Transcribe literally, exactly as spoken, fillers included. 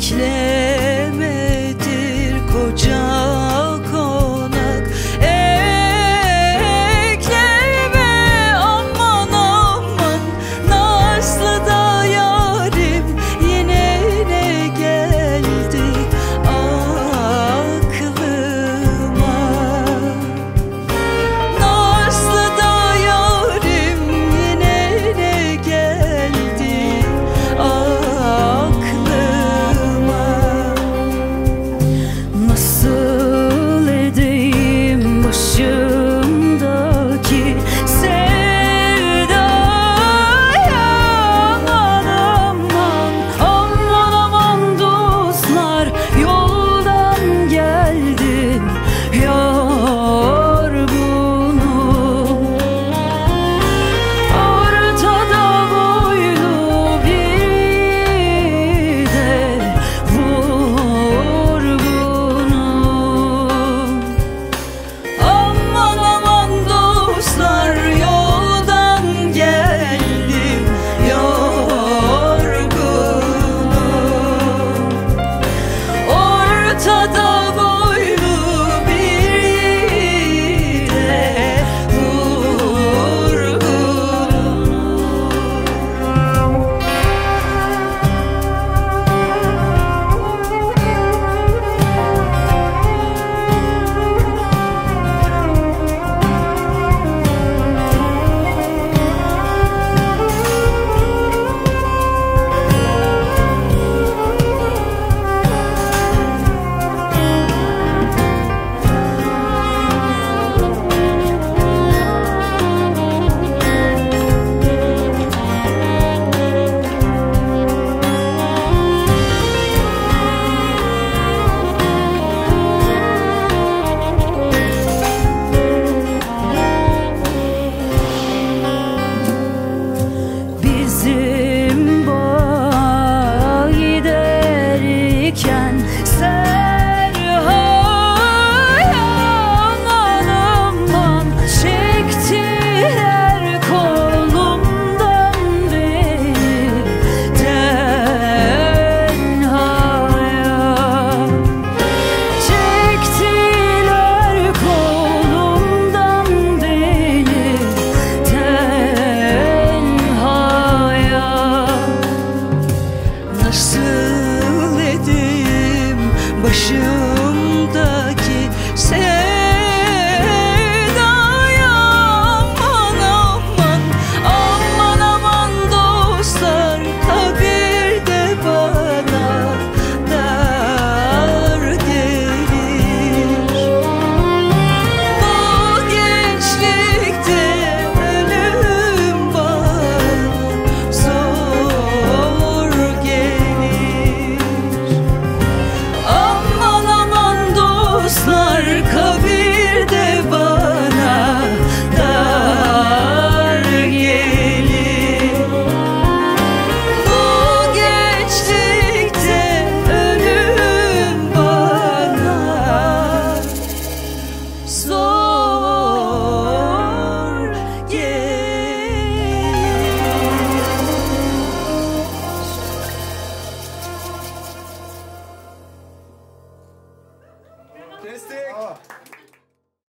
eklemedir koca konak. Ekleme aman aman, nazlı da yarim yine ne geldi aklıma. Nazlı da yarim yine ne geldi aklıma. Nasıl edeyim başımdaki sevdaya, aman aman, aman aman dostlar, yoldan geldim yorgunum. Ortada boylu bir de vurgunum. Aman aman dostlar, yoldan geldim yorgunum. Ortada boylu bir de bizim bağa giderken Serha'ya, aman aman, çektiler kolumdan beni tenhaya. Çektiler kolumdan beni tenhaya. Nasıl edeyim başımdaki sevdaya, aman aman, aman aman dostlar, kabirde bana dar gelir. Bu gençlikte ölüm bana zor gelir. Aman aman dostlar, kabirde bana dar gelir. Bu gençlikte ölüm bana zor gelir. Destek.